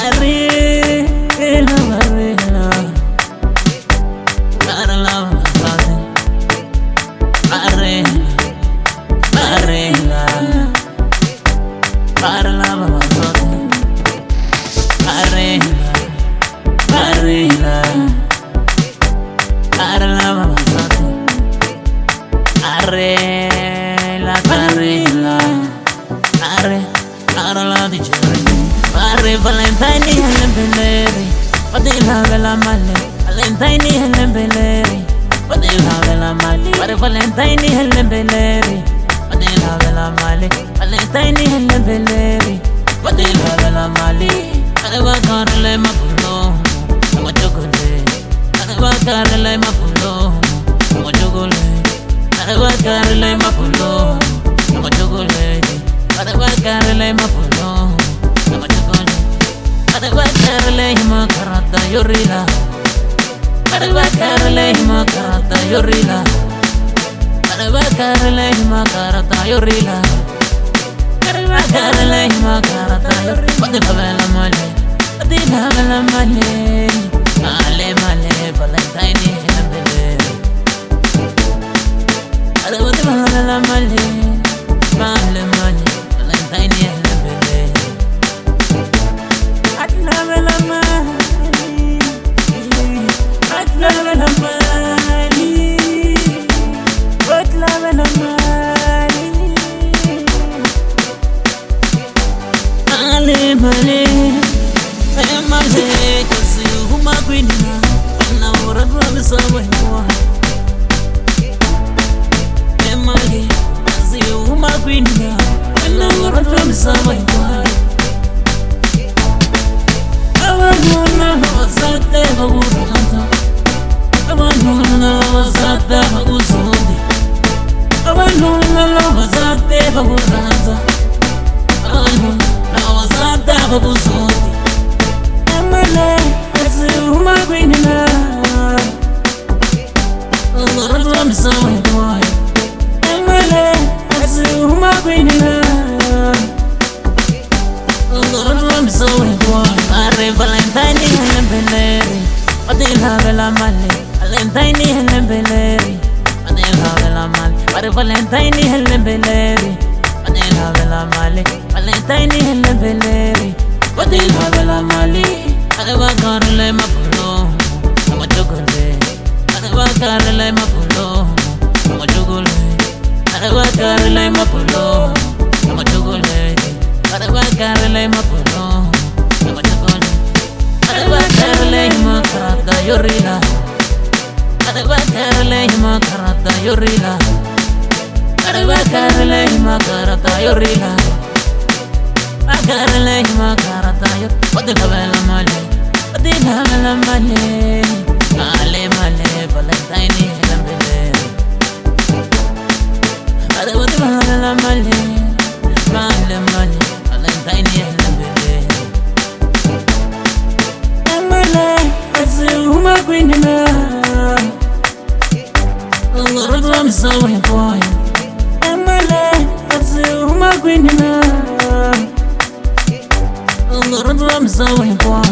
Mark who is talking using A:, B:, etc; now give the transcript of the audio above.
A: Valentine helembelleri, padilla vela male. Valentine helembelleri, padilla vela male. Pare Valentine helembelleri, padilla vela male. Valentine helembelleri, padilla vela male. Pare vakarle mapulo, mo chocolate. Pare vakarle mapulo, mo chocolate. Pare vakarle mapulo, mo chocolate. Pare vakarle mapulo, mo chocolate. Arbakarle makarata yorila, arbakarle makarata yorila, arbakarle makarata yorila, arbakarle makarata yorila. Padilla vela male, padilla vela male, male male Valentine helembelleri. Padilla vela male, male male Valentine helembelleri. Valentine helembelleri, padilla vela male. Valentine helembelleri, padilla vela male. Pare Valentine helembelleri, padilla vela male. Valentine helembelleri, padilla vela male. Pare vakarle mapulo, mo chocolate. Pare vakarle mapulo, mo chocolate. Pare vakarle mapulo, mo chocolate. Pare vakarle mapulo, mo chocolate. Arbakarle makarata yorila, arbakarle makarata yorila, arbakarle makarata yorila, arbakarle makarata yor. Padilla vela male, padilla vela male, male male Valentine helembelleri. Padilla vela male, male male Valentine helembelleri. Uma queenina, I'm so boy. Emily, uma queenina, I'm so boy.